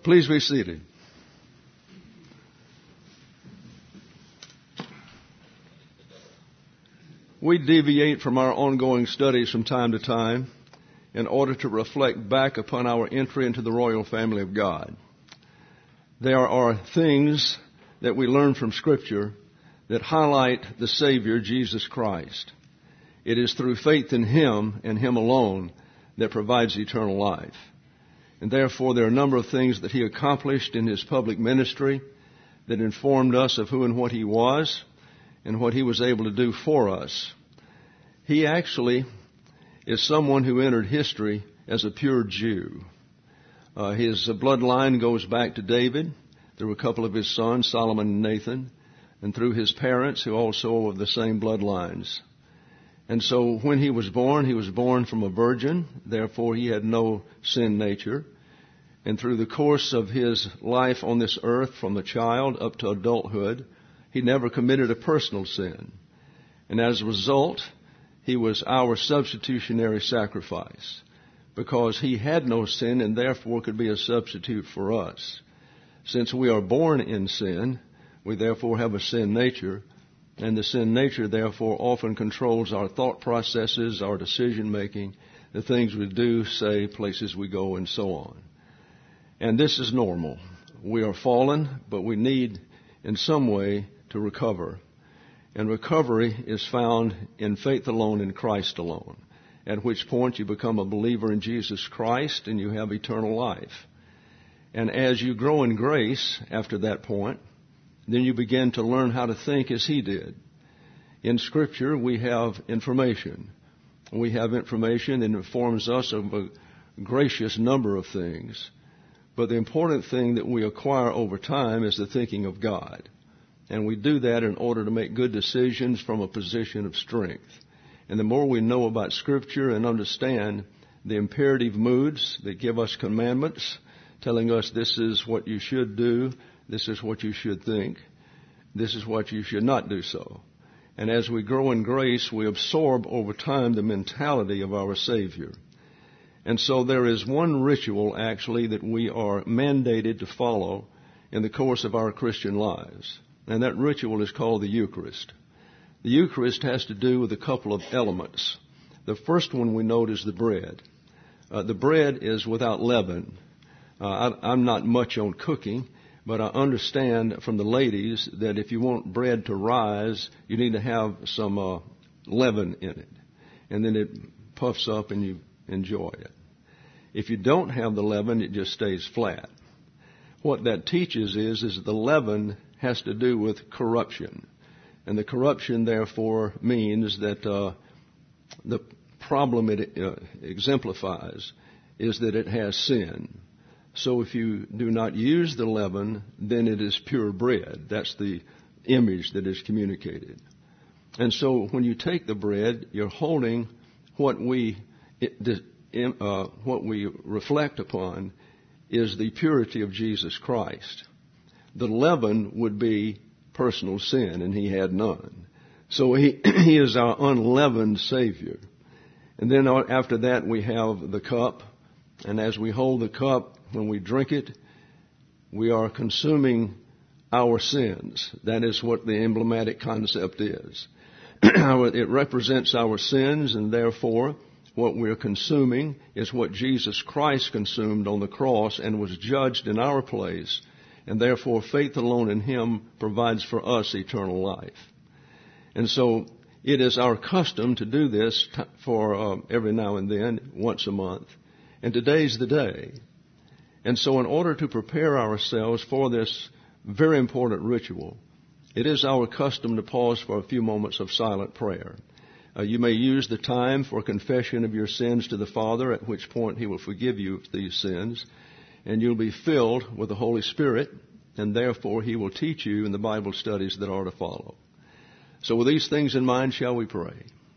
Please be seated. We deviate from our ongoing studies from time to time in order to reflect back upon our entry into the royal family of God. There are things that we learn from Scripture that highlight the Savior, Jesus Christ. It is through faith in Him and Him alone that provides eternal life. And therefore, there are a number of things that He accomplished in His public ministry that informed us of who and what He was and what He was able to do for us. He actually is someone who entered history as a pure Jew. His bloodline goes back to David, through a couple of his sons, Solomon and Nathan, and through his parents, who also are of the same bloodlines. And so when he was born from a virgin, therefore he had no sin nature. And through the course of his life on this earth, from a child up to adulthood, he never committed a personal sin. And as a result, he was our substitutionary sacrifice, because he had no sin and therefore could be a substitute for us. Since we are born in sin, we therefore have a sin nature, and the sin nature therefore often controls our thought processes, our decision making, the things we do, say, places we go, and so on. And this is normal. We are fallen, but we need in some way to recover. And recovery is found in faith alone, in Christ alone, at which point you become a believer in Jesus Christ and you have eternal life. And as you grow in grace after that point, then you begin to learn how to think as He did. In Scripture, we have information. We have information that informs us of a gracious number of things. But the important thing that we acquire over time is the thinking of God. And we do that in order to make good decisions from a position of strength. And the more we know about Scripture and understand the imperative moods that give us commandments, telling us this is what you should do, this is what you should think, this is what you should not do so. And as we grow in grace, we absorb over time the mentality of our Savior. And so there is one ritual, actually, that we are mandated to follow in the course of our Christian lives. And that ritual is called the Eucharist. The Eucharist has to do with a couple of elements. The first one we note is the bread. The bread is without leaven. I'm not much on cooking, but I understand from the ladies that if you want bread to rise, you need to have some leaven in it. And then it puffs up and you enjoy it. If you don't have the leaven, it just stays flat. What that teaches is that the leaven has to do with corruption. And the corruption, therefore, means that the problem it exemplifies is that it has sin. So if you do not use the leaven, then it is pure bread. That's the image that is communicated. And so when you take the bread, you're holding what we reflect upon is the purity of Jesus Christ. The leaven would be personal sin, and He had none. So He is our unleavened Savior. And then after that we have the cup. And as we hold the cup, when we drink it, we are consuming our sins. That is what the emblematic concept is. It represents our sins, and therefore what we're consuming is what Jesus Christ consumed on the cross and was judged in our place. And therefore, faith alone in Him provides for us eternal life. And so it is our custom to do this for every now and then, once a month. And today's the day. And so in order to prepare ourselves for this very important ritual, it is our custom to pause for a few moments of silent prayer. You may use the time for confession of your sins to the Father, at which point He will forgive you these sins. And you'll be filled with the Holy Spirit, and therefore He will teach you in the Bible studies that are to follow. So with these things in mind, shall we pray?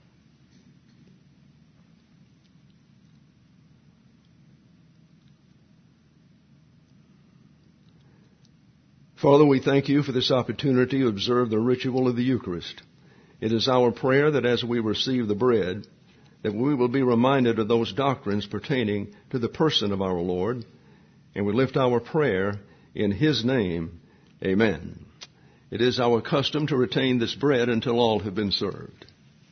Father, we thank You for this opportunity to observe the ritual of the Eucharist. It is our prayer that as we receive the bread, that we will be reminded of those doctrines pertaining to the person of our Lord, and we lift our prayer in His name. Amen. It is our custom to retain this bread until all have been served.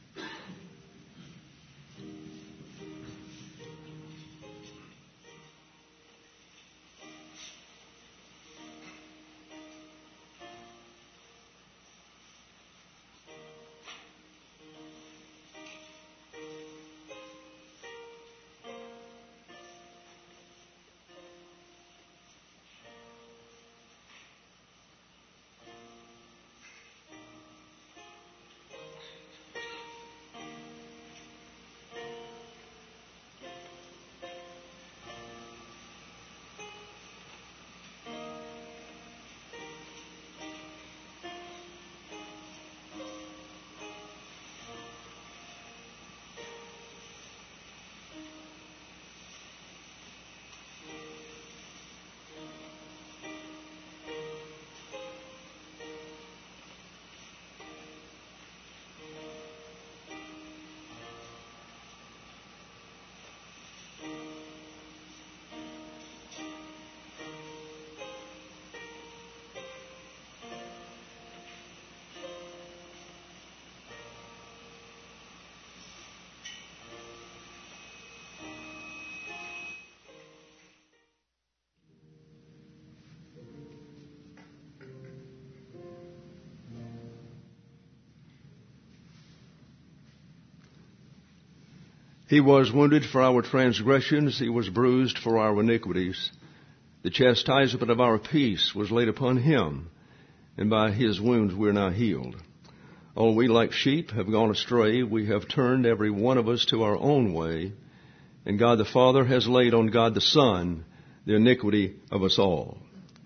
He was wounded for our transgressions. He was bruised for our iniquities. The chastisement of our peace was laid upon Him, and by His wounds we are now healed. All we like sheep have gone astray. We have turned every one of us to our own way, and God the Father has laid on God the Son the iniquity of us all.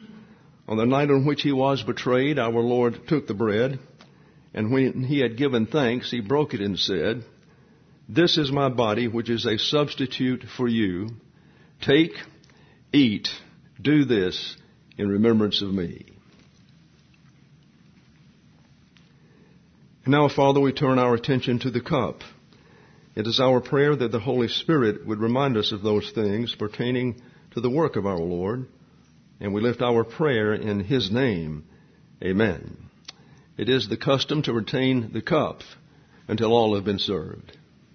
On the night on which He was betrayed, our Lord took the bread, and when He had given thanks, He broke it and said, "This is my body, which is a substitute for you. Take, eat, do this in remembrance of me." And now, Father, we turn our attention to the cup. It is our prayer that the Holy Spirit would remind us of those things pertaining to the work of our Lord, and we lift our prayer in His name. Amen. It is the custom to retain the cup until all have been served.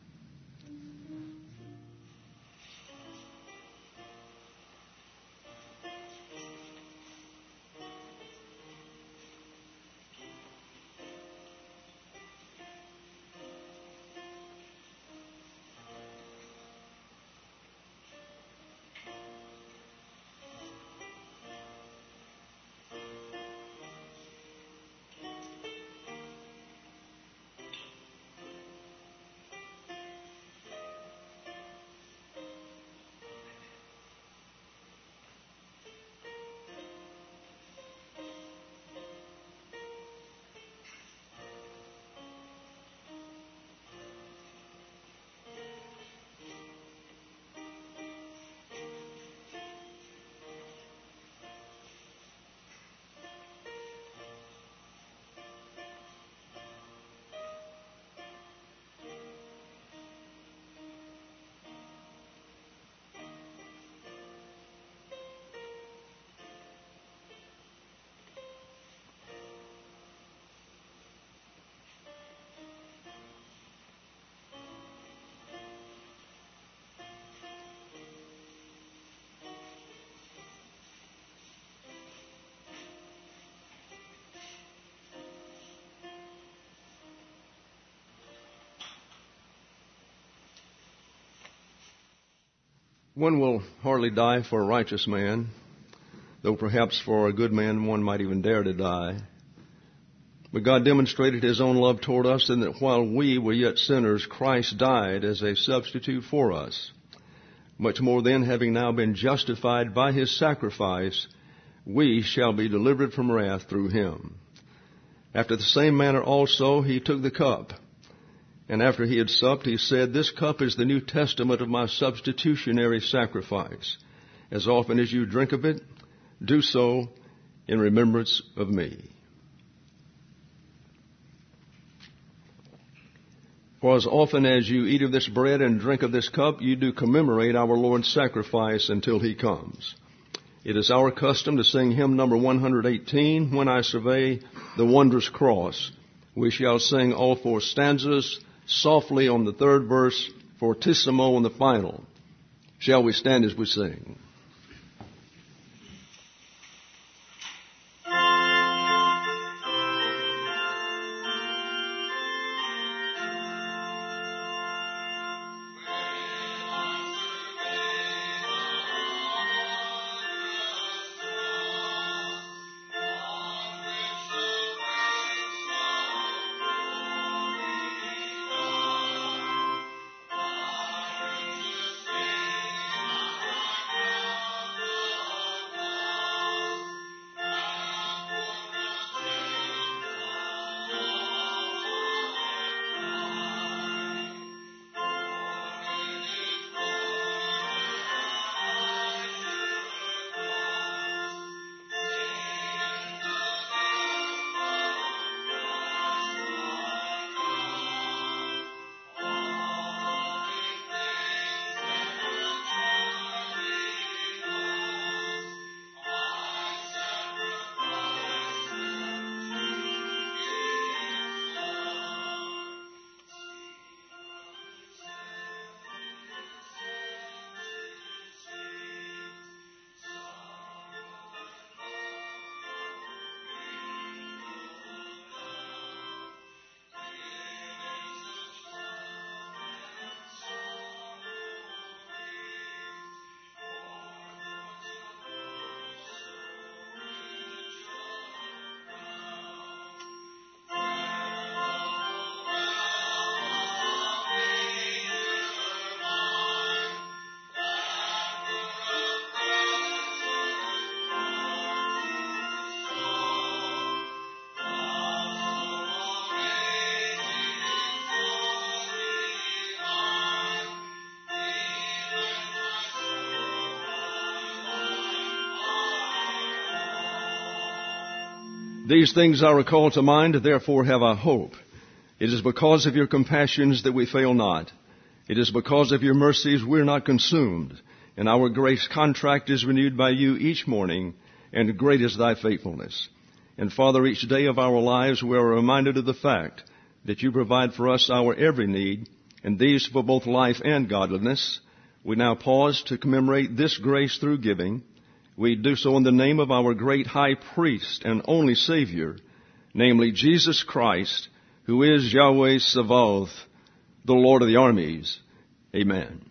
One will hardly die for a righteous man, though perhaps for a good man one might even dare to die. But God demonstrated His own love toward us in that while we were yet sinners, Christ died as a substitute for us. Much more then, having now been justified by His sacrifice, we shall be delivered from wrath through Him. After the same manner also He took the cup, and after He had supped, He said, "This cup is the New Testament of my substitutionary sacrifice. As often as you drink of it, do so in remembrance of me." For as often as you eat of this bread and drink of this cup, you do commemorate our Lord's sacrifice until He comes. It is our custom to sing hymn number 118, When I Survey the Wondrous Cross. We shall sing all four stanzas softly on the third verse, fortissimo on the final. Shall we stand as we sing? These things I recall to mind, therefore have I hope. It is because of your compassions that we fail not. It is because of your mercies we're not consumed. And our grace contract is renewed by you each morning, and great is thy faithfulness. And Father, each day of our lives we are reminded of the fact that you provide for us our every need, and these for both life and godliness. We now pause to commemorate this grace through giving. We do so in the name of our great high priest and only Savior, namely Jesus Christ, who is Yahweh Sabaoth, the Lord of the armies. Amen.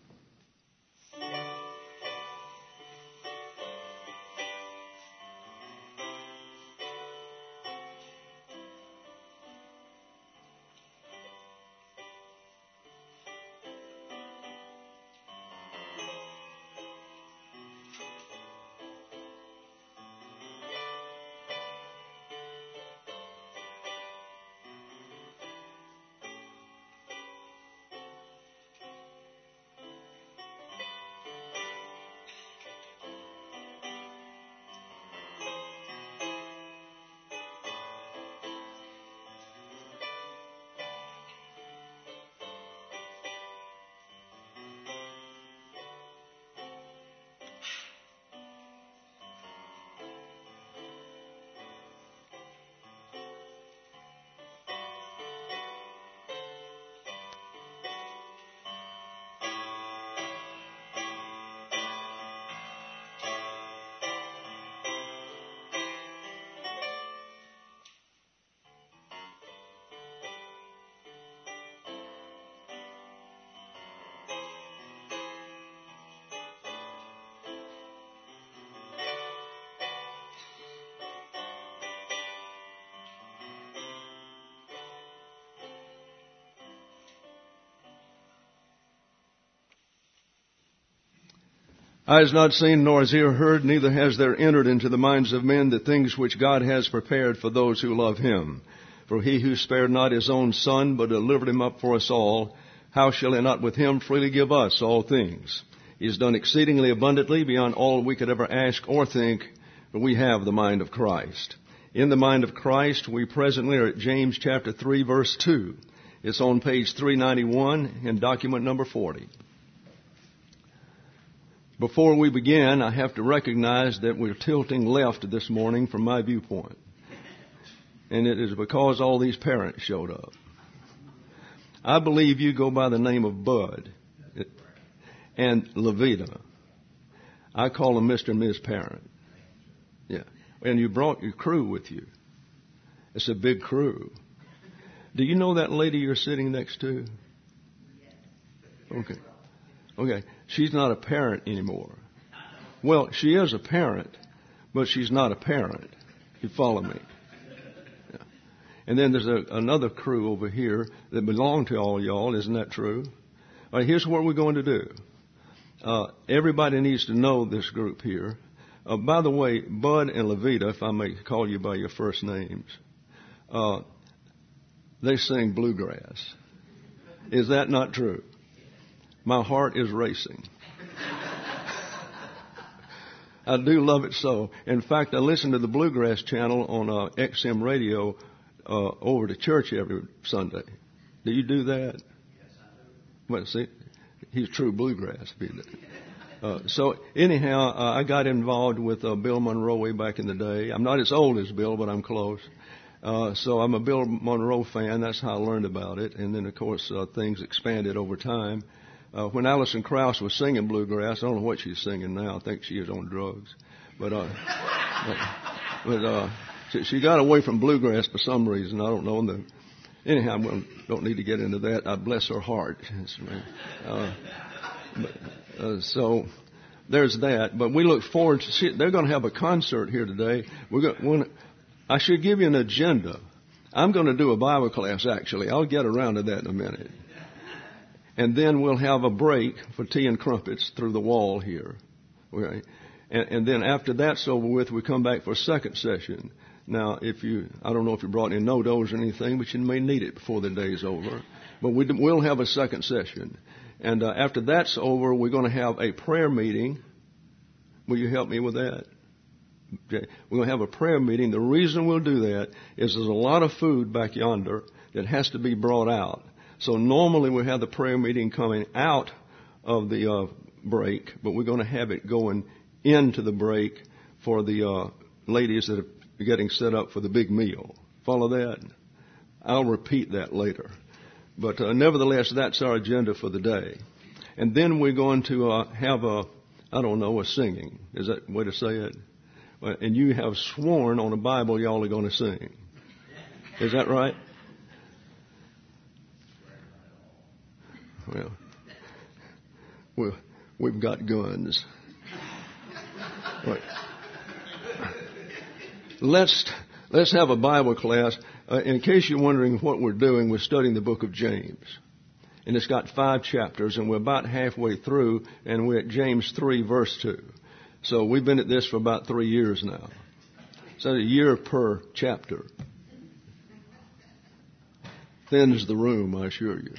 Eye has not seen, nor has ear heard, neither has there entered into the minds of men the things which God has prepared for those who love him. For he who spared not his own Son, but delivered him up for us all, how shall he not with him freely give us all things? He has done exceedingly abundantly beyond all we could ever ask or think, but we have the mind of Christ. In the mind of Christ, we presently are at James chapter 3, verse 2. It's on page 391 in document number 40. Before we begin, I have to recognize that we're tilting left this morning from my viewpoint. And it is because all these parents showed up. I believe you go by the name of Bud and Levita. I call them Mr. and Ms. Parent. Yeah. And you brought your crew with you. It's a big crew. Do you know that lady you're sitting next to? Okay. Okay. She's not a parent anymore. Well, she is a parent, but she's not a parent. You follow me? Yeah. And then there's another crew over here that belong to all y'all. Isn't that true? All right, here's what we're going to do. Everybody needs to know this group here. By the way, Bud and Levita, if I may call you by your first names, they sing bluegrass. Is that not true? My heart is racing. I do love it so. In fact, I listen to the Bluegrass channel on XM radio over to church every Sunday. Do you do that? Yes, I do. Well, see, he's true bluegrass. So anyhow, I got involved with Bill Monroe way back in the day. I'm not as old as Bill, but I'm close. So I'm a Bill Monroe fan. That's how I learned about it. And then, of course, things expanded over time. When Alison Krauss was singing bluegrass, I don't know what she's singing now. I think she is on drugs. But she got away from bluegrass for some reason. I don't know. Anyhow, we don't need to get into that. I bless her heart. So there's that. But we look forward to see. They're going to have a concert here today. I should give you an agenda. I'm going to do a Bible class, actually. I'll get around to that in a minute. And then we'll have a break for tea and crumpets through the wall here. Okay? And then after that's over with, we come back for a second session. Now, I don't know if you brought any no-dos or anything, but you may need it before the day's over. But we'll have a second session. And after that's over, we're going to have a prayer meeting. Will you help me with that? Okay. We're going to have a prayer meeting. The reason we'll do that is there's a lot of food back yonder that has to be brought out. So normally we have the prayer meeting coming out of the break, but we're going to have it going into the break for the ladies that are getting set up for the big meal. Follow that? I'll repeat that later. But nevertheless, that's our agenda for the day. And then we're going to have a singing. Is that the way to say it? And you have sworn on a Bible y'all are going to sing. Is that right? Well, we've got guns. Right. Let's have a Bible class. In case you're wondering what we're doing, we're studying the book of James. And it's got 5 chapters, and we're about halfway through, and we're at James 3, verse 2. So we've been at this for about 3 years now. So a year per chapter. Thins the room, I assure you.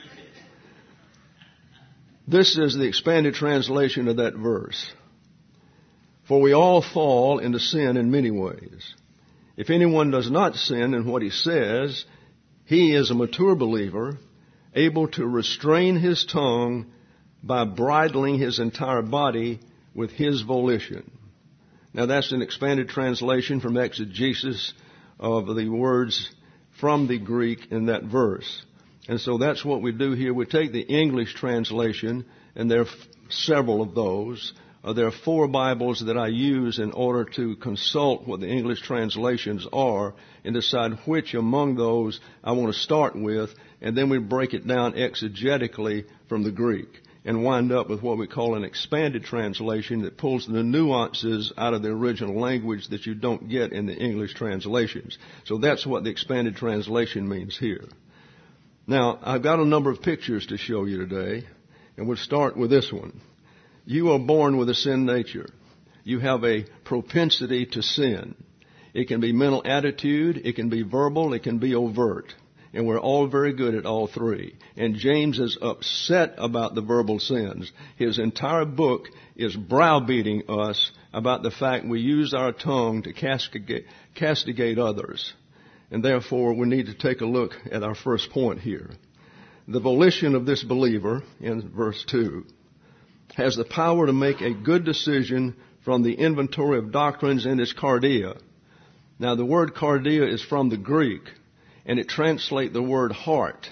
This is the expanded translation of that verse. For we all fall into sin in many ways. If anyone does not sin in what he says, he is a mature believer, able to restrain his tongue by bridling his entire body with his volition. Now that's an expanded translation from exegesis of the words from the Greek in that verse. And so that's what we do here. We take the English translation, and there are several of those. There are 4 Bibles that I use in order to consult what the English translations are and decide which among those I want to start with, and then we break it down exegetically from the Greek and wind up with what we call an expanded translation that pulls the nuances out of the original language that you don't get in the English translations. So that's what the expanded translation means here. Now, I've got a number of pictures to show you today, and we'll start with this one. You are born with a sin nature. You have a propensity to sin. It can be mental attitude, it can be verbal, it can be overt. And we're all very good at all 3. And James is upset about the verbal sins. His entire book is browbeating us about the fact we use our tongue to castigate others. And therefore, we need to take a look at our first point here. The volition of this believer, in verse 2, has the power to make a good decision from the inventory of doctrines in its cardia. Now, the word cardia is from the Greek, and it translates the word heart,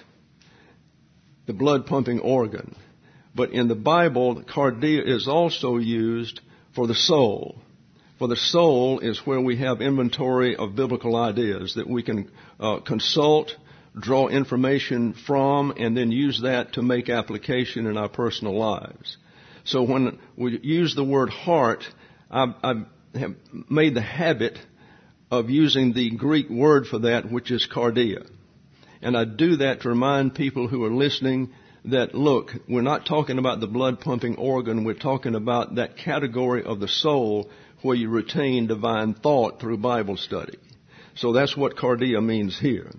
the blood-pumping organ. But in the Bible, cardia is also used for the soul. For the soul is where we have inventory of biblical ideas that we can consult, draw information from, and then use that to make application in our personal lives. So when we use the word heart, I have made the habit of using the Greek word for that, which is cardia. And I do that to remind people who are listening that, look, we're not talking about the blood-pumping organ. We're talking about that category of the soul where you retain divine thought through Bible study. So that's what cardia means here.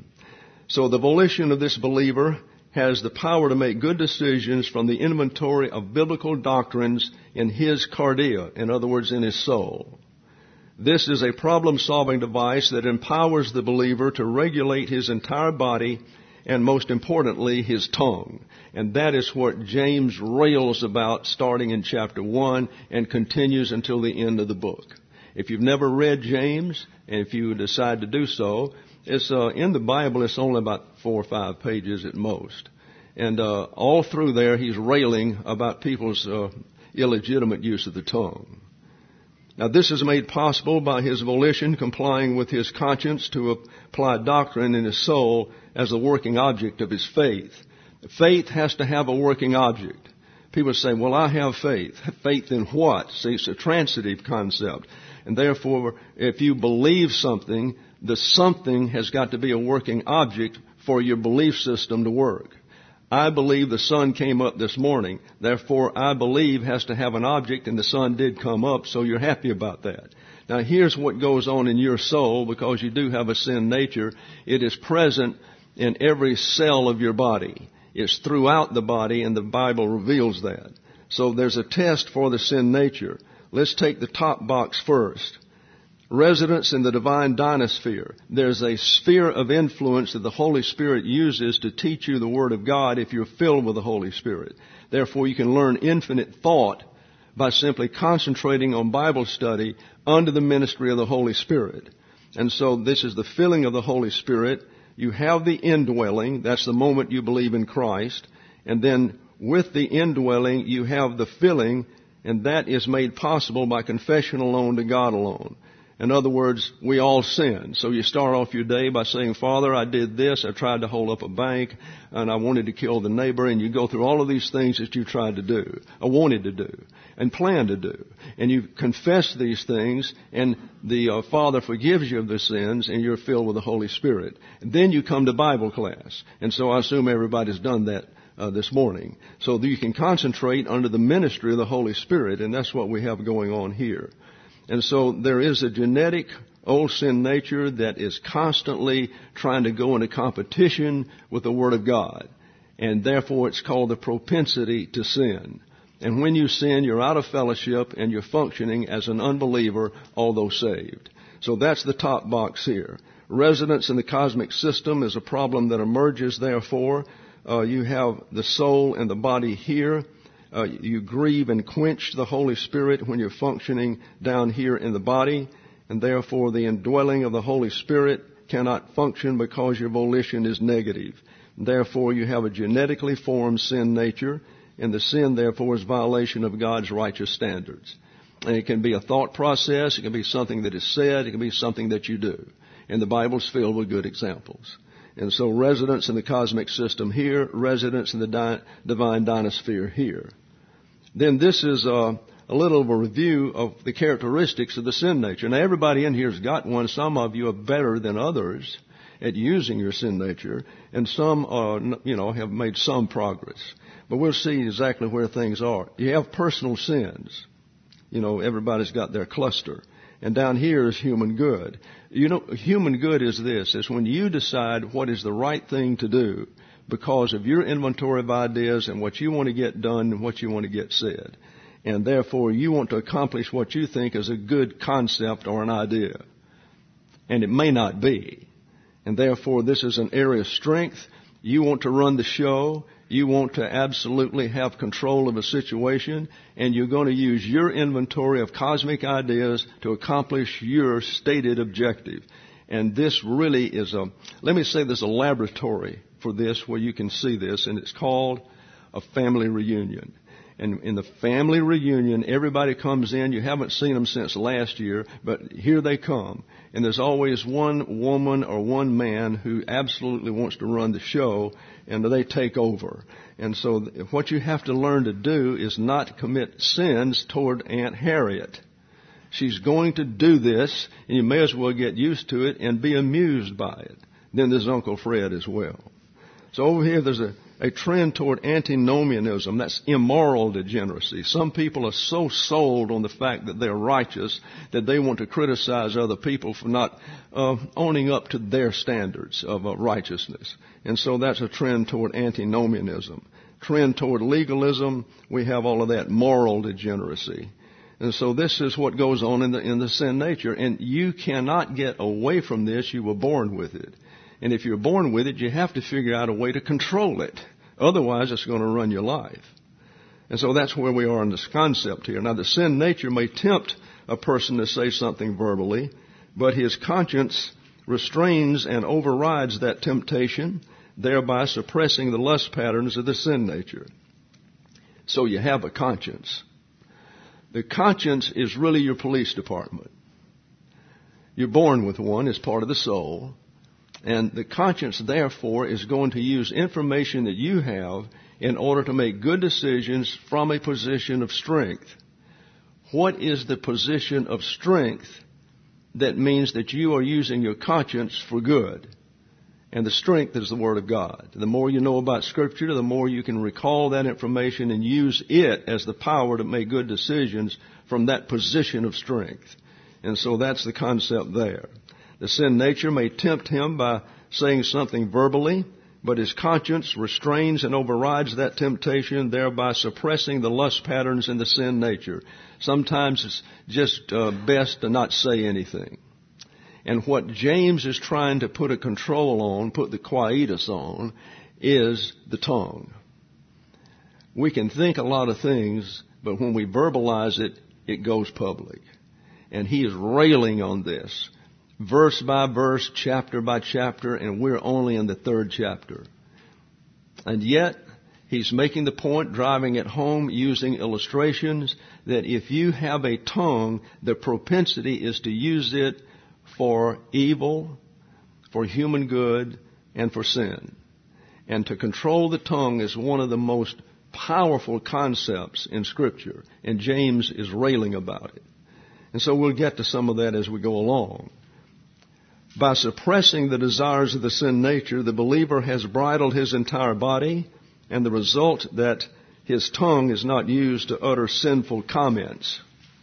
So the volition of this believer has the power to make good decisions from the inventory of biblical doctrines in his cardia, in other words, in his soul. This is a problem-solving device that empowers the believer to regulate his entire body and, most importantly, his tongue. And that is what James rails about starting in chapter 1 and continues until the end of the book. If you've never read James, and if you decide to do so, it's in the Bible, it's only about 4 or 5 pages at most. And all through there, he's railing about people's illegitimate use of the tongue. Now, this is made possible by his volition complying with his conscience to apply doctrine in his soul as the working object of his faith. Faith has to have a working object. People say, well, I have faith. Faith in what? See, it's a transitive concept. And therefore, if you believe something, the something has got to be a working object for your belief system to work. I believe the sun came up this morning. Therefore, I believe has to have an object, and the sun did come up, so you're happy about that. Now, here's what goes on in your soul, because you do have a sin nature. It is present in every cell of your body. It's throughout the body, and the Bible reveals that. So there's a test for the sin nature. Let's take the top box first. Residence in the divine dynasphere. There's a sphere of influence that the Holy Spirit uses to teach you the Word of God if you're filled with the Holy Spirit. Therefore, you can learn infinite thought by simply concentrating on Bible study under the ministry of the Holy Spirit. And so this is the filling of the Holy Spirit. You have the indwelling. That's the moment you believe in Christ. And then with the indwelling, you have the filling, and that is made possible by confession alone to God alone. In other words, we all sin. So you start off your day by saying, Father, I did this. I tried to hold up a bank, and I wanted to kill the neighbor. And you go through all of these things that you tried to do, or wanted to do, and planned to do. And you confess these things, and the Father forgives you of the sins, and you're filled with the Holy Spirit. And then you come to Bible class. And so I assume everybody's done that this morning. So that you can concentrate under the ministry of the Holy Spirit, and that's what we have going on here. And so there is a genetic old sin nature that is constantly trying to go into competition with the Word of God. And therefore it's called the propensity to sin. And when you sin, you're out of fellowship and you're functioning as an unbeliever, although saved. So that's the top box here. Residence in the cosmic system is a problem that emerges, therefore. You have the soul and the body here. You grieve and quench the Holy Spirit when you're functioning down here in the body, and therefore the indwelling of the Holy Spirit cannot function because your volition is negative. Therefore, you have a genetically formed sin nature, and the sin, therefore, is violation of God's righteous standards. And it can be a thought process, it can be something that is said, it can be something that you do. And the Bible's filled with good examples. And so residence in the cosmic system here, residence in the divine dynasphere here. Then this is a little of a review of the characteristics of the sin nature. Now, everybody in here has got one. Some of you are better than others at using your sin nature, and some have made some progress. But we'll see exactly where things are. You have personal sins. Everybody's got their cluster. And down here is human good. Human good is this. It's when you decide what is the right thing to do because of your inventory of ideas and what you want to get done and what you want to get said. And therefore, you want to accomplish what you think is a good concept or an idea. And it may not be. And therefore, this is an area of strength. You want to run the show. You want to absolutely have control of a situation, and you're going to use your inventory of cosmic ideas to accomplish your stated objective. And this really is let me say there's a laboratory for this where you can see this, and it's called a family reunion. And in the family reunion, everybody comes in. You haven't seen them since last year, but here they come. And there's always one woman or one man who absolutely wants to run the show, and they take over. And so what you have to learn to do is not commit sins toward Aunt Harriet. She's going to do this, and you may as well get used to it and be amused by it. Then there's Uncle Fred as well. So over here there's a trend toward antinomianism. That's immoral degeneracy. Some people are so sold on the fact that they're righteous that they want to criticize other people for not owning up to their standards of righteousness. And so that's a trend toward antinomianism. Trend toward legalism, we have all of that moral degeneracy. And so this is what goes on in the sin nature. And you cannot get away from this. You were born with it. And if you're born with it, you have to figure out a way to control it. Otherwise, it's going to run your life. And so that's where we are in this concept here. Now, the sin nature may tempt a person to say something verbally, but his conscience restrains and overrides that temptation, thereby suppressing the lust patterns of the sin nature. So you have a conscience. The conscience is really your police department. You're born with one as part of the soul. And the conscience, therefore, is going to use information that you have in order to make good decisions from a position of strength. What is the position of strength that means that you are using your conscience for good? And the strength is the Word of God. The more you know about Scripture, the more you can recall that information and use it as the power to make good decisions from that position of strength. And so that's the concept there. The sin nature may tempt him by saying something verbally, but his conscience restrains and overrides that temptation, thereby suppressing the lust patterns in the sin nature. Sometimes it's just best to not say anything. And what James is trying to put a control on, put the quietus on, is the tongue. We can think a lot of things, but when we verbalize it, it goes public. And he is railing on this. Verse by verse, chapter by chapter, and we're only in the 3rd chapter. And yet, he's making the point, driving it home, using illustrations, that if you have a tongue, the propensity is to use it for evil, for human good, and for sin. And to control the tongue is one of the most powerful concepts in Scripture, and James is railing about it. And so we'll get to some of that as we go along. By suppressing the desires of the sin nature, the believer has bridled his entire body, and the result that his tongue is not used to utter sinful comments.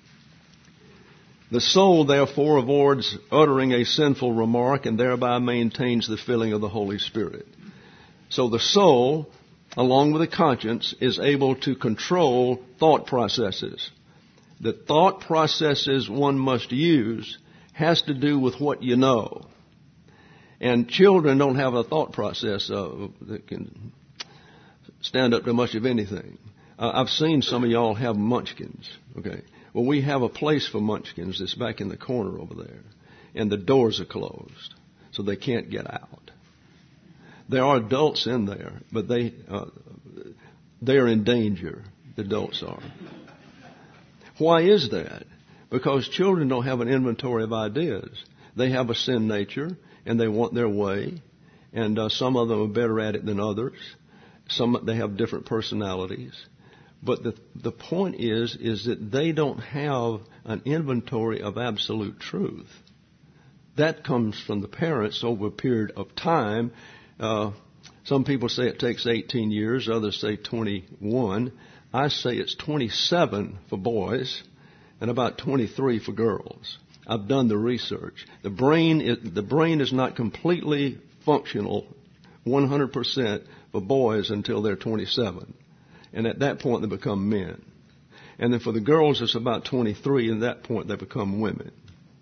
The soul, therefore, avoids uttering a sinful remark and thereby maintains the filling of the Holy Spirit. So the soul, along with the conscience, is able to control thought processes. The thought processes one must use has to do with what you know. And children don't have a thought process that can stand up to much of anything. I've seen some of y'all have munchkins, okay? Well, we have a place for munchkins that's back in the corner over there. And the doors are closed, so they can't get out. There are adults in there, but they're in danger, the adults are. Why is that? Because children don't have an inventory of ideas. They have a sin nature, and they want their way. And some of them are better at it than others. They have different personalities. But the point is that they don't have an inventory of absolute truth. That comes from the parents over a period of time. Some people say it takes 18 years. Others say 21. I say it's 27 for boys and about 23 for girls. I've done the research. The brain is not completely functional 100% for boys until they're 27. And at that point, they become men. And then for the girls, it's about 23, and at that point, they become women.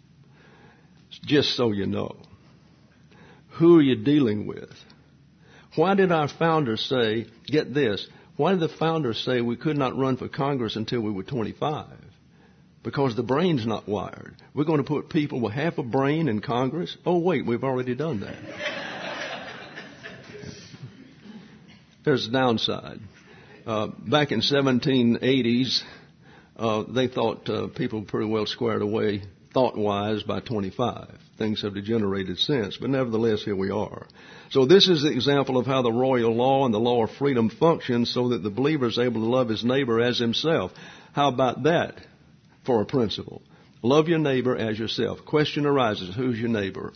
Just so you know. Who are you dealing with? Why did our founders say, get this, why did the founders say we could not run for Congress until we were 25? Because the brain's not wired. We're going to put people with half a brain in Congress? Oh, wait, we've already done that. There's a downside. Back in 1780s, they thought people were pretty well squared away thought-wise by 25. Things have degenerated since, but nevertheless, here we are. So this is the example of how the royal law and the law of freedom functions so that the believer is able to love his neighbor as himself. How about that for a principle? Love your neighbor as yourself. Question arises, who's your neighbor?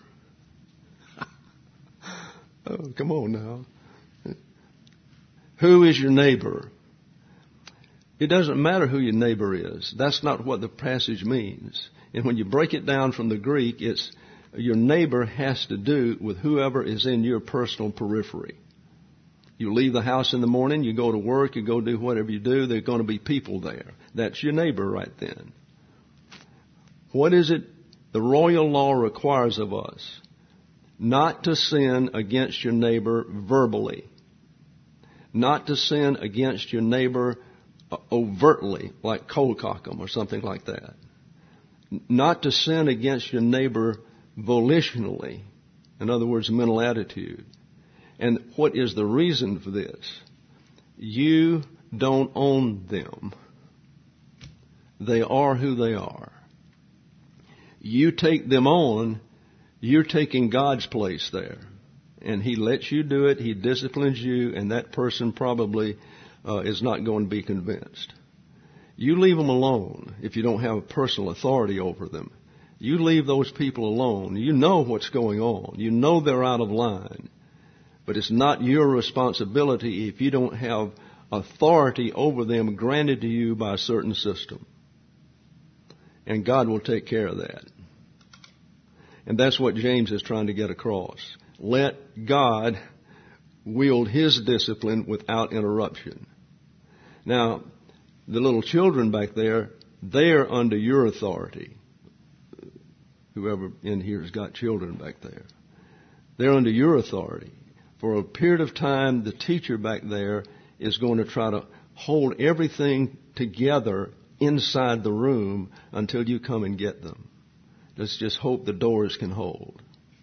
Oh, come on now. Who is your neighbor? It doesn't matter who your neighbor is. That's not what the passage means. And when you break it down from the Greek, it's your neighbor has to do with whoever is in your personal periphery. You leave the house in the morning, you go to work, you go do whatever you do, there are going to be people there. That's your neighbor right then. What is it the royal law requires of us? Not to sin against your neighbor verbally. Not to sin against your neighbor overtly, like cold cock 'em or something like that. Not to sin against your neighbor volitionally. In other words, mental attitude. And what is the reason for this? You don't own them. They are who they are. You take them on, you're taking God's place there. And He lets you do it, He disciplines you, and that person probably is not going to be convinced. You leave them alone if you don't have personal authority over them. You leave those people alone. You know what's going on. You know they're out of line. But it's not your responsibility if you don't have authority over them granted to you by a certain system. And God will take care of that. And that's what James is trying to get across. Let God wield His discipline without interruption. Now, the little children back there, they're under your authority. Whoever in here has got children back there. They're under your authority. For a period of time, the teacher back there is going to try to hold everything together inside the room until you come and get them. Let's just hope the doors can hold.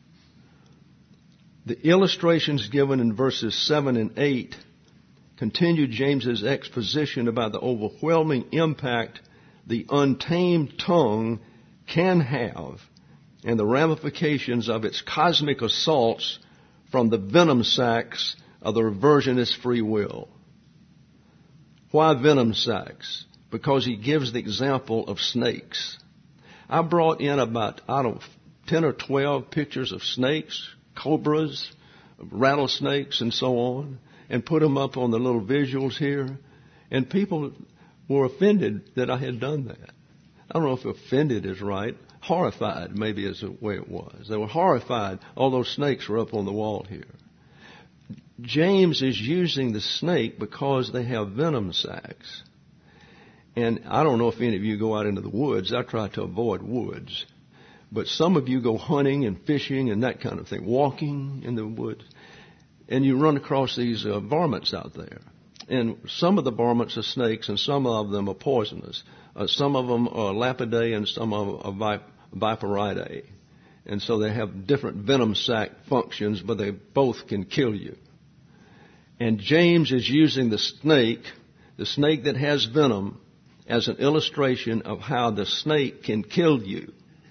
The illustrations given in verses 7 and 8 continue James's exposition about the overwhelming impact the untamed tongue can have and the ramifications of its cosmic assaults from the venom sacs of the reversionist free will. Why venom sacs? Because he gives the example of snakes. I brought in about, 10 or 12 pictures of snakes, cobras, rattlesnakes, and so on, and put them up on the little visuals here. And people were offended that I had done that. I don't know if offended is right. Horrified, maybe, is the way it was. They were horrified. All those snakes were up on the wall here. James is using the snake because they have venom sacs. And I don't know if any of you go out into the woods. I try to avoid woods. But some of you go hunting and fishing and that kind of thing, walking in the woods. And you run across these varmints out there. And some of the varmints are snakes and some of them are poisonous. Some of them are Lapidae and some of them are Viperidae. And so they have different venom sac functions, but they both can kill you. And James is using the snake that has venom, as an illustration of how the snake can kill you.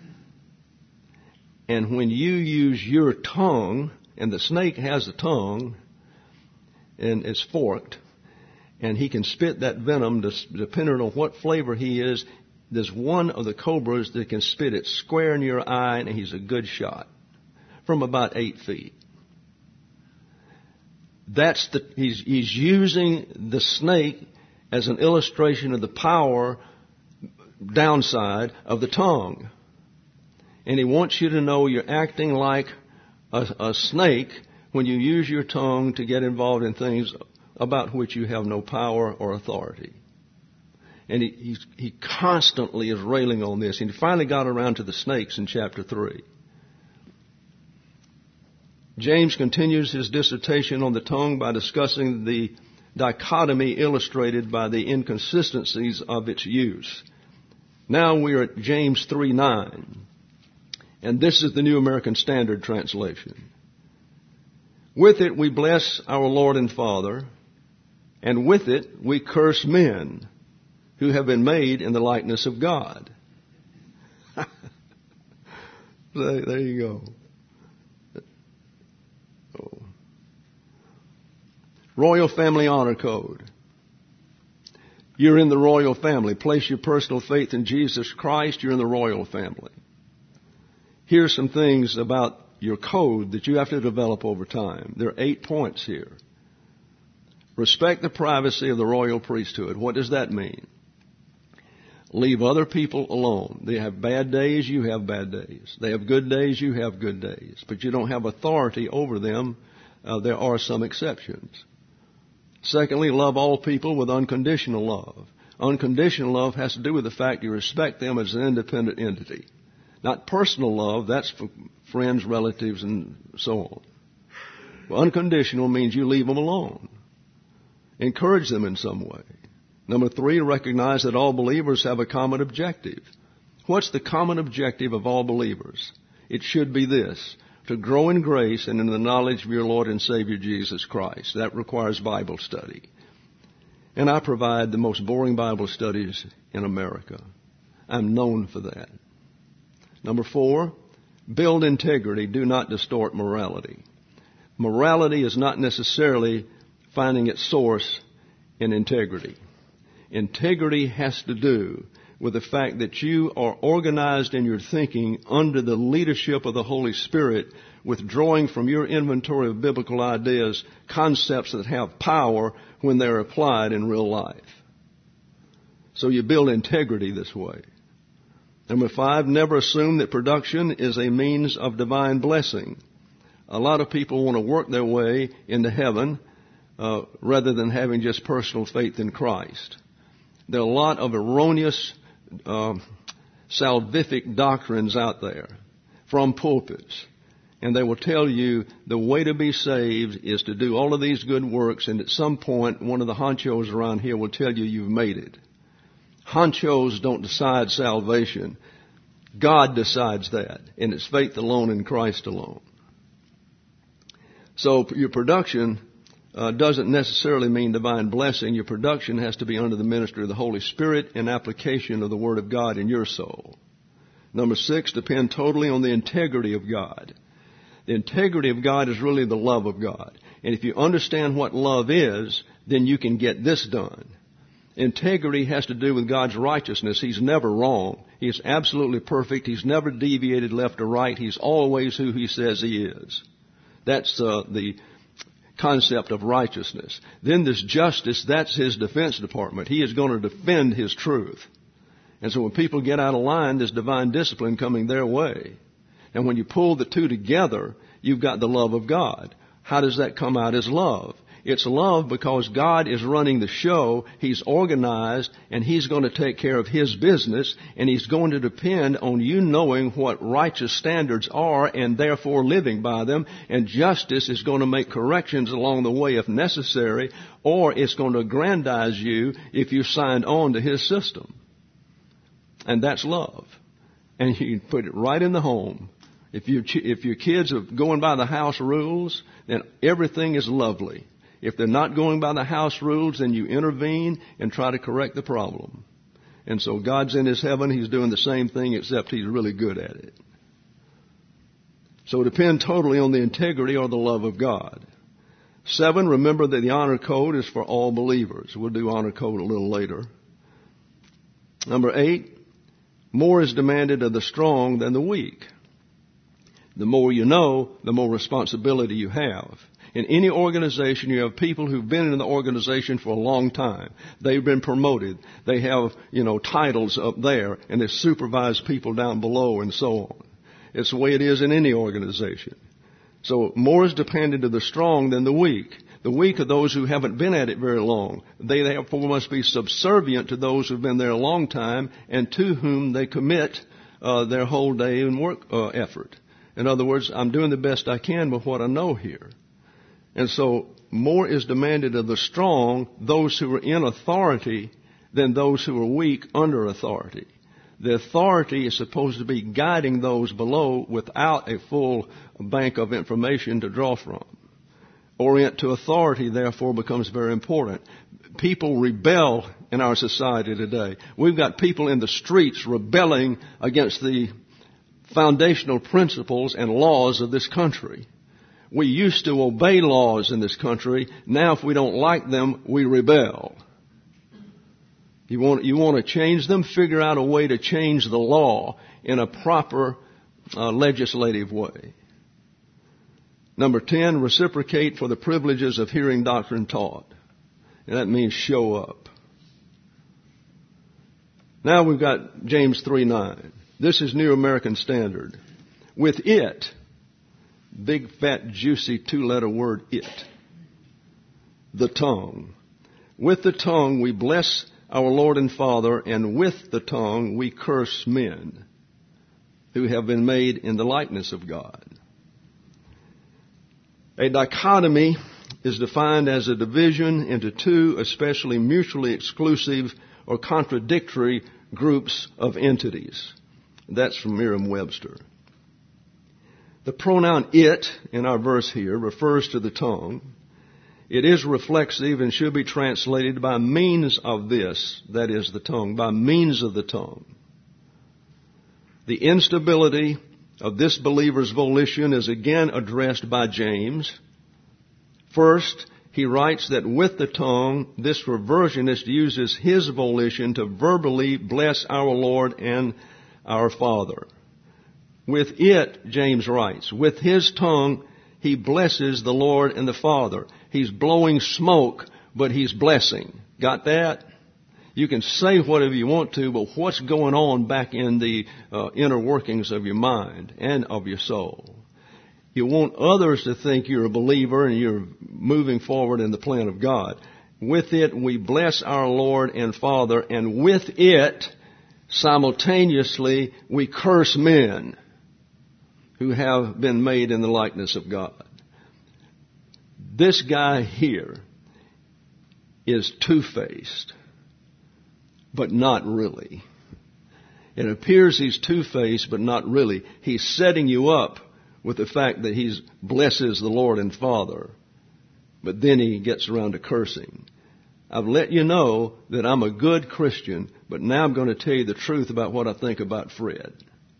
And when you use your tongue, and the snake has a tongue, and it's forked, and he can spit that venom depending on what flavor he is. There's one of the cobras that can spit it square in your eye, and he's a good shot from about 8 feet. He's using the snake as an illustration of the power downside of the tongue. And he wants you to know you're acting like a snake when you use your tongue to get involved in things about which you have no power or authority. And he constantly is railing on this. And he finally got around to the snakes in chapter 3. James continues his dissertation on the tongue by discussing the dichotomy illustrated by the inconsistencies of its use. Now we are at James 3:9, and this is the New American Standard Translation. With it we bless our Lord and Father, and with it we curse men who have been made in the likeness of God. There you go. Oh. Royal Family Honor Code. You're in the royal family. Place your personal faith in Jesus Christ. You're in the royal family. Here's some things about your code that you have to develop over time. There are 8 points here. Respect the privacy of the royal priesthood. What does that mean? Leave other people alone. They have bad days, you have bad days. They have good days, you have good days. But you don't have authority over them. There are some exceptions. Secondly, love all people with unconditional love. Unconditional love has to do with the fact you respect them as an independent entity. Not personal love, that's for friends, relatives, and so on. Well, unconditional means you leave them alone. Encourage them in some way. Number 3, recognize that all believers have a common objective. What's the common objective of all believers? It should be this: to grow in grace and in the knowledge of your Lord and Savior Jesus Christ. That requires Bible study. And I provide the most boring Bible studies in America. I'm known for that. Number 4, build integrity. Do not distort morality. Morality is not necessarily finding its source in integrity. Integrity has to do with the fact that you are organized in your thinking under the leadership of the Holy Spirit, withdrawing from your inventory of biblical ideas concepts that have power when they're applied in real life. So you build integrity this way. Number 5, never assume that production is a means of divine blessing. A lot of people want to work their way into heaven rather than having just personal faith in Christ. There are a lot of erroneous salvific doctrines out there from pulpits. And they will tell you the way to be saved is to do all of these good works, and at some point one of the honchos around here will tell you you've made it. Honchos don't decide salvation. God decides that, and it's faith alone in Christ alone. So your production doesn't necessarily mean divine blessing. Your production has to be under the ministry of the Holy Spirit and application of the Word of God in your soul. Number 6, depend totally on the integrity of God. The integrity of God is really the love of God. And if you understand what love is, then you can get this done. Integrity has to do with God's righteousness. He's never wrong. He's absolutely perfect. He's never deviated left or right. He's always who He says He is. That's the concept of righteousness. Then there's justice. That's His defense department. He is going to defend His truth. And so when people get out of line, there's divine discipline coming their way. And when you pull the two together, you've got the love of God. How does that come out as love? It's love because God is running the show. He's organized, and He's going to take care of His business, and He's going to depend on you knowing what righteous standards are and therefore living by them. And justice is going to make corrections along the way if necessary, or it's going to aggrandize you if you signed on to His system. And that's love. And you can put it right in the home. If your kids are going by the house rules, then everything is lovely. If they're not going by the house rules, then you intervene and try to correct the problem. And so God's in His heaven. He's doing the same thing, except He's really good at it. So depend totally on the integrity or the love of God. 7, remember that the honor code is for all believers. We'll do honor code a little later. Number 8, more is demanded of the strong than the weak. The more you know, the more responsibility you have. In any organization, you have people who've been in the organization for a long time. They've been promoted. They have, titles up there, and they supervise people down below and so on. It's the way it is in any organization. So more is dependent of the strong than the weak. The weak are those who haven't been at it very long. They therefore must be subservient to those who've been there a long time and to whom they commit their whole day and work effort. In other words, I'm doing the best I can with what I know here. And so more is demanded of the strong, those who are in authority, than those who are weak under authority. The authority is supposed to be guiding those below without a full bank of information to draw from. Orient to authority, therefore, becomes very important. People rebel in our society today. We've got people in the streets rebelling against the foundational principles and laws of this country. We used to obey laws in this country. Now, if we don't like them, we rebel. You want to change them? Figure out a way to change the law in a proper legislative way. Number 10, reciprocate for the privileges of hearing doctrine taught. And that means show up. Now we've got James 3:9. This is New American Standard. With it, big, fat, juicy, 2-letter word, it. The tongue. With the tongue we bless our Lord and Father, and with the tongue we curse men who have been made in the likeness of God. A dichotomy is defined as a division into two, especially mutually exclusive or contradictory groups of entities. That's from Merriam-Webster. The pronoun it in our verse here refers to the tongue. It is reflexive and should be translated by means of this, that is the tongue, by means of the tongue. The instability of this believer's volition is again addressed by James. First, he writes that with the tongue, this reversionist uses his volition to verbally bless our Lord and our Father. With it, James writes, with his tongue, he blesses the Lord and the Father. He's blowing smoke, but he's blessing. Got that? You can say whatever you want to, but what's going on back in the inner workings of your mind and of your soul? You want others to think you're a believer and you're moving forward in the plan of God. With it, we bless our Lord and Father, and with it, simultaneously, we curse men who have been made in the likeness of God. This guy here is two-faced, but not really. It appears he's two-faced, but not really. He's setting you up with the fact that he blesses the Lord and Father, but then he gets around to cursing. I've let you know that I'm a good Christian, but now I'm going to tell you the truth about what I think about Fred.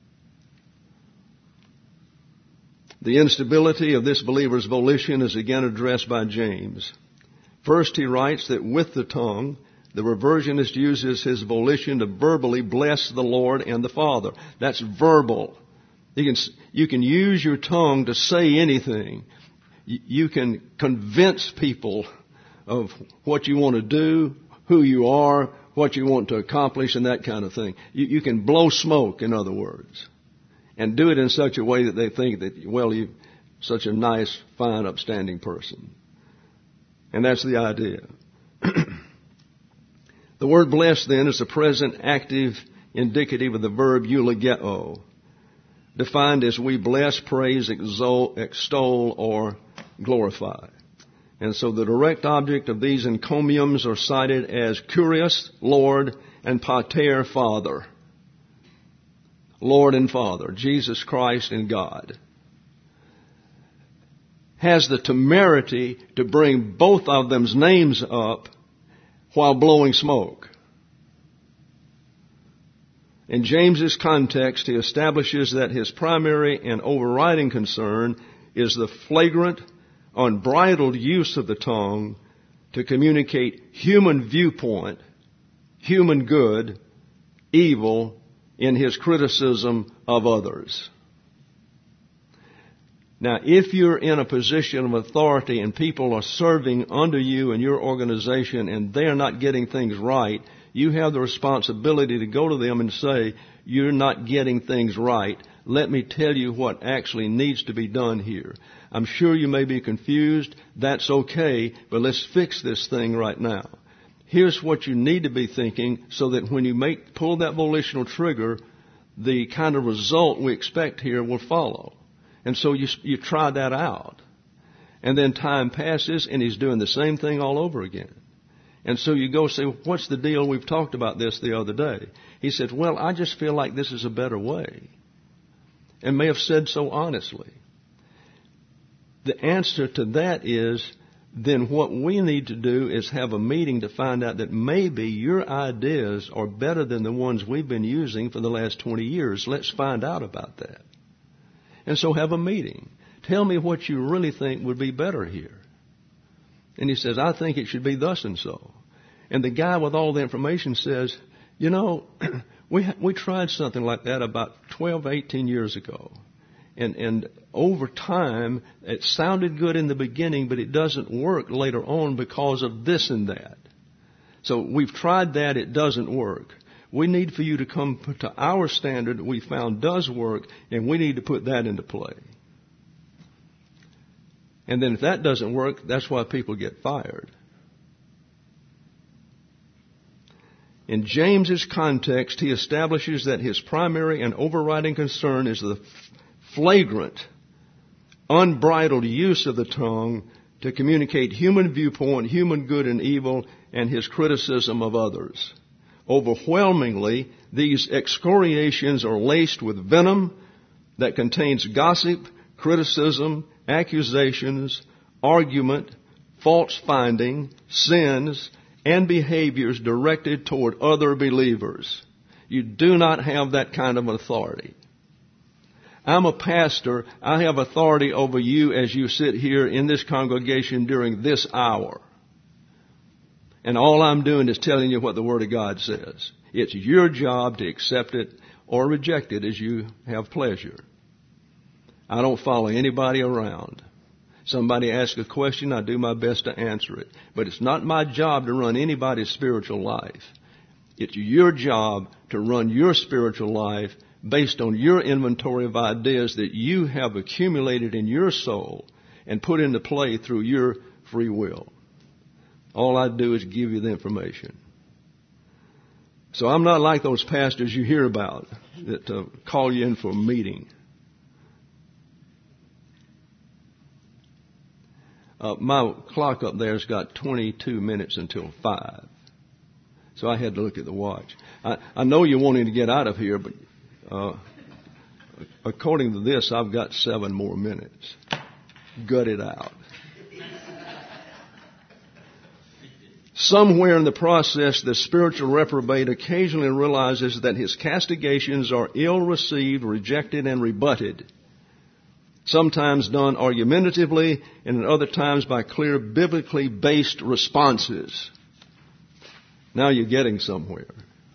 The instability of this believer's volition is again addressed by James. First, he writes that with the tongue, the reversionist uses his volition to verbally bless the Lord and the Father. That's verbal. You can use your tongue to say anything. You can convince people of what you want to do, who you are, what you want to accomplish, and that kind of thing. You can blow smoke, in other words, and do it in such a way that they think that, well, you're such a nice, fine, upstanding person. And that's the idea. The word bless, then, is the present active indicative of the verb eulogeo, defined as we bless, praise, extol, or glorify. And so the direct object of these encomiums are cited as Kyrios, Lord, and Pater, Father. Lord and Father, Jesus Christ and God. Has the temerity to bring both of them's names up while blowing smoke. In James's context, he establishes that his primary and overriding concern is the flagrant, unbridled use of the tongue to communicate human viewpoint, human good, evil, in his criticism of others. Now, if you're in a position of authority and people are serving under you in your organization and they're not getting things right, you have the responsibility to go to them and say, you're not getting things right. Let me tell you what actually needs to be done here. I'm sure you may be confused. That's okay, but let's fix this thing right now. Here's what you need to be thinking so that when you pull that volitional trigger, the kind of result we expect here will follow. And so you try that out. And then time passes and he's doing the same thing all over again. And so you go say, what's the deal? We've talked about this the other day. He said, well, I just feel like this is a better way. And may have said so honestly. The answer to that is, then what we need to do is have a meeting to find out that maybe your ideas are better than the ones we've been using for the last 20 years. Let's find out about that. And so have a meeting. Tell me what you really think would be better here. And he says, I think it should be thus and so. And the guy with all the information says, you know, we tried something like that about 12, 18 years ago. And over time, it sounded good in the beginning, but it doesn't work later on because of this and that. So we've tried that. It doesn't work. We need for you to come to our standard that we found does work, and we need to put that into play. And then if that doesn't work, that's why people get fired. In James's context, he establishes that his primary and overriding concern is the flagrant, unbridled use of the tongue to communicate human viewpoint, human good and evil, and his criticism of others. Overwhelmingly, these excoriations are laced with venom that contains gossip, criticism, accusations, argument, false finding, sins, and behaviors directed toward other believers. You do not have that kind of authority. I'm a pastor. I have authority over you as you sit here in this congregation during this hour. And all I'm doing is telling you what the Word of God says. It's your job to accept it or reject it as you have pleasure. I don't follow anybody around. Somebody asks a question, I do my best to answer it. But it's not my job to run anybody's spiritual life. It's your job to run your spiritual life based on your inventory of ideas that you have accumulated in your soul and put into play through your free will. All I do is give you the information. So I'm not like those pastors you hear about that call you in for a meeting. My clock up there's got 22 minutes until 5. So I had to look at the watch. I know you're wanting to get out of here, but according to this, I've got 7 more minutes. Gut it out. Somewhere in the process, the spiritual reprobate occasionally realizes that his castigations are ill-received, rejected, and rebutted. Sometimes done argumentatively, and at other times by clear biblically based responses. Now you're getting somewhere.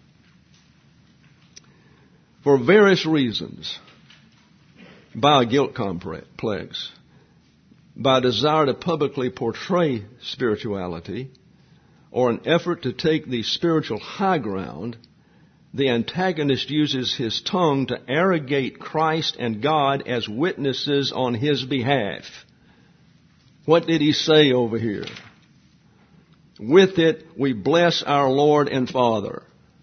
For various reasons, by a guilt complex, by a desire to publicly portray spirituality, or an effort to take the spiritual high ground, the antagonist uses his tongue to arrogate Christ and God as witnesses on his behalf. What did he say over here? With it, we bless our Lord and Father.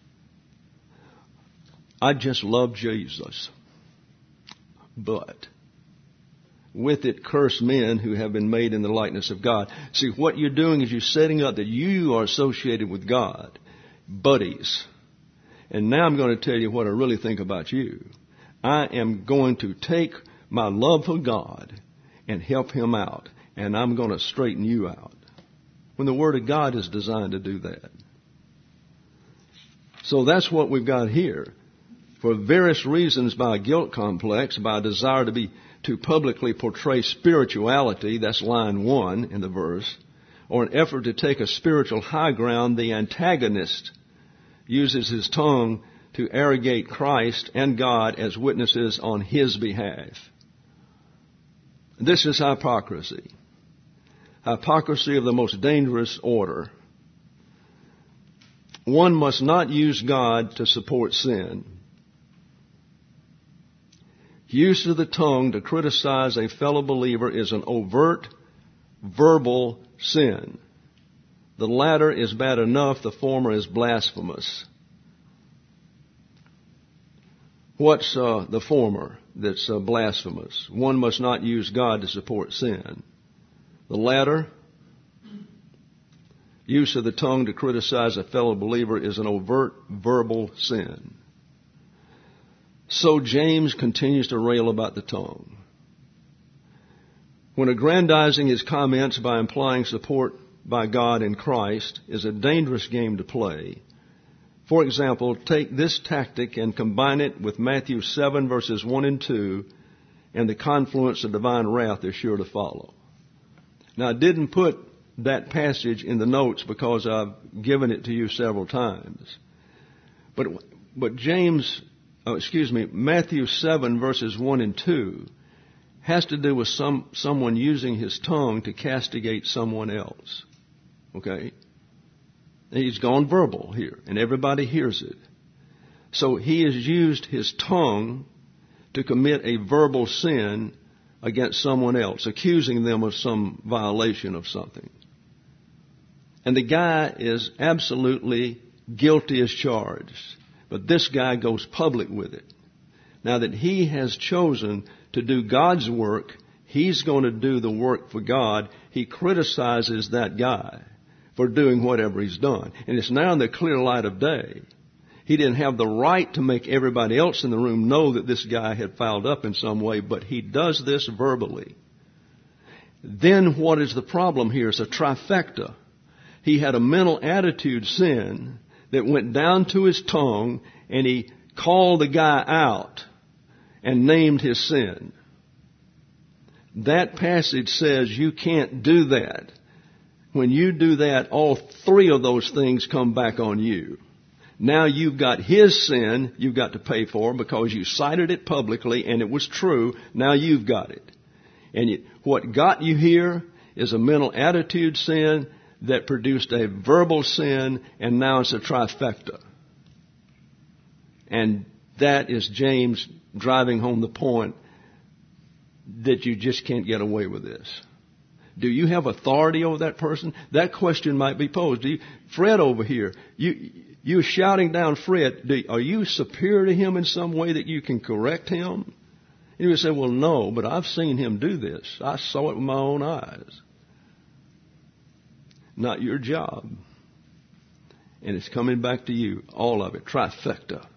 I just love Jesus. But with it, curse men who have been made in the likeness of God. See, what you're doing is you're setting up that you are associated with God. Buddies. And now I'm going to tell you what I really think about you. I am going to take my love for God and help Him out. And I'm going to straighten you out. When the Word of God is designed to do that. So that's what we've got here. For various reasons, by a guilt complex, by a desire to publicly portray spirituality, that's line 1 in the verse, or an effort to take a spiritual high ground, the antagonist uses his tongue to arrogate Christ and God as witnesses on his behalf. This is hypocrisy. Hypocrisy of the most dangerous order. One must not use God to support sin. Use of the tongue to criticize a fellow believer is an overt, verbal sin. The latter is bad enough, the former is blasphemous. What's the former that's blasphemous? One must not use God to support sin. The latter, use of the tongue to criticize a fellow believer, is an overt verbal sin. So James continues to rail about the tongue. When aggrandizing his comments by implying support by God in Christ is a dangerous game to play. For example, take this tactic and combine it with Matthew 7 verses 1 and 2, and the confluence of divine wrath is sure to follow. Now, I didn't put that passage in the notes because I've given it to you several times. But Matthew 7 verses 1 and 2 has to do with someone using his tongue to castigate someone else. Okay? He's gone verbal here, and everybody hears it. So he has used his tongue to commit a verbal sin against someone else, accusing them of some violation of something. And the guy is absolutely guilty as charged. But this guy goes public with it. Now that he has chosen to do God's work, he's going to do the work for God. He criticizes that guy for doing whatever he's done. And it's now in the clear light of day. He didn't have the right to make everybody else in the room know that this guy had fouled up in some way, but he does this verbally. Then what is the problem here? It's a trifecta. He had a mental attitude sin that went down to his tongue, and he called the guy out and named his sin. That passage says you can't do that. When you do that, all three of those things come back on you. Now you've got his sin you've got to pay for because you cited it publicly and it was true. Now you've got it. And what got you here is a mental attitude sin that produced a verbal sin, and now it's a trifecta. And that is James driving home the point that you just can't get away with this. Do you have authority over that person? That question might be posed. Fred over here, you're shouting down Fred. Are you superior to him in some way that you can correct him? And you would say, well, no, but I've seen him do this. I saw it with my own eyes. Not your job. And it's coming back to you, all of it, trifecta.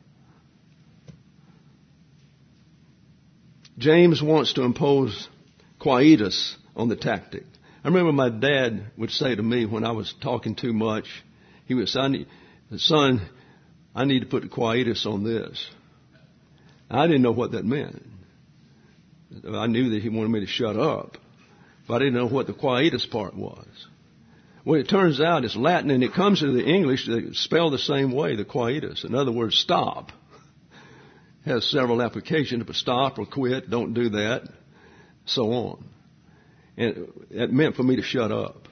James wants to impose quietus on the tactic. I remember my dad would say to me when I was talking too much, he would say, son, I need to put the quietus on this. I didn't know what that meant. I knew that he wanted me to shut up, but I didn't know what the quietus part was. Well, it turns out it's Latin, and it comes into the English, they spell the same way, the quietus. In other words, stop. It has several applications, but stop or quit, don't do that, so on. And it meant for me to shut up.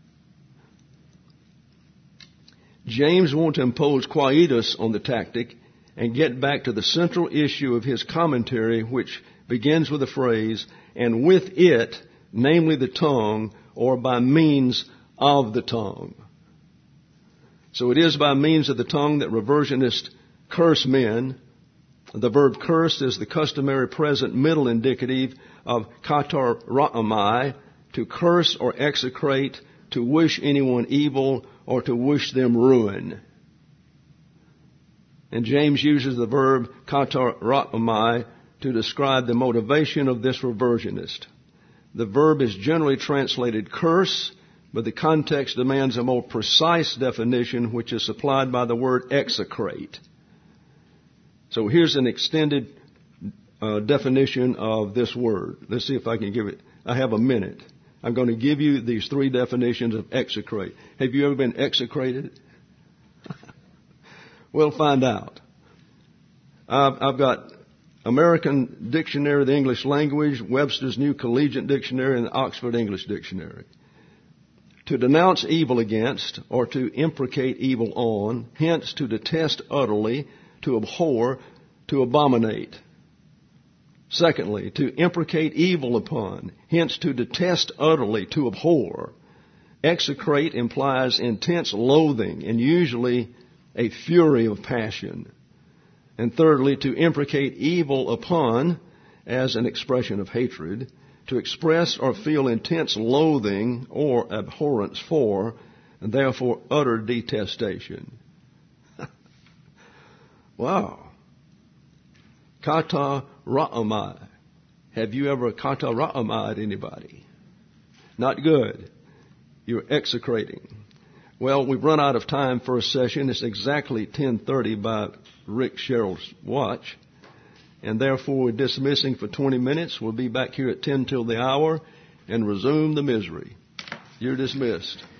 James wanted to impose quietus on the tactic and get back to the central issue of his commentary, which begins with the phrase, and with it, namely the tongue, or by means of the tongue. So it is by means of the tongue that reversionists curse men. The verb curse is the customary present middle indicative of katarra'amai, to curse or execrate, to wish anyone evil, or to wish them ruin. And James uses the verb katarra'amai to describe the motivation of this reversionist. The verb is generally translated curse, but the context demands a more precise definition, which is supplied by the word execrate. So here's an extended definition of this word. Let's see if I can give it. I have a minute. I'm going to give you these three definitions of execrate. Have you ever been execrated? We'll find out. I've got American Dictionary of the English Language, Webster's New Collegiate Dictionary, and the Oxford English Dictionary. To denounce evil against, or to imprecate evil on, hence to detest utterly, to abhor, to abominate. Secondly, to imprecate evil upon, hence to detest utterly, to abhor. Execrate implies intense loathing and usually a fury of passion. And thirdly, to imprecate evil upon as an expression of hatred, to express or feel intense loathing or abhorrence for, and therefore utter detestation. Wow. Kata ra'amai. Have you ever kata ra'amai'd anybody? Not good. You're execrating. Well, we've run out of time for a session. It's exactly 10:30 by Rick Sherrill's watch. And therefore we're dismissing for 20 minutes. We'll be back here at 10 till the hour and resume the misery. You're dismissed.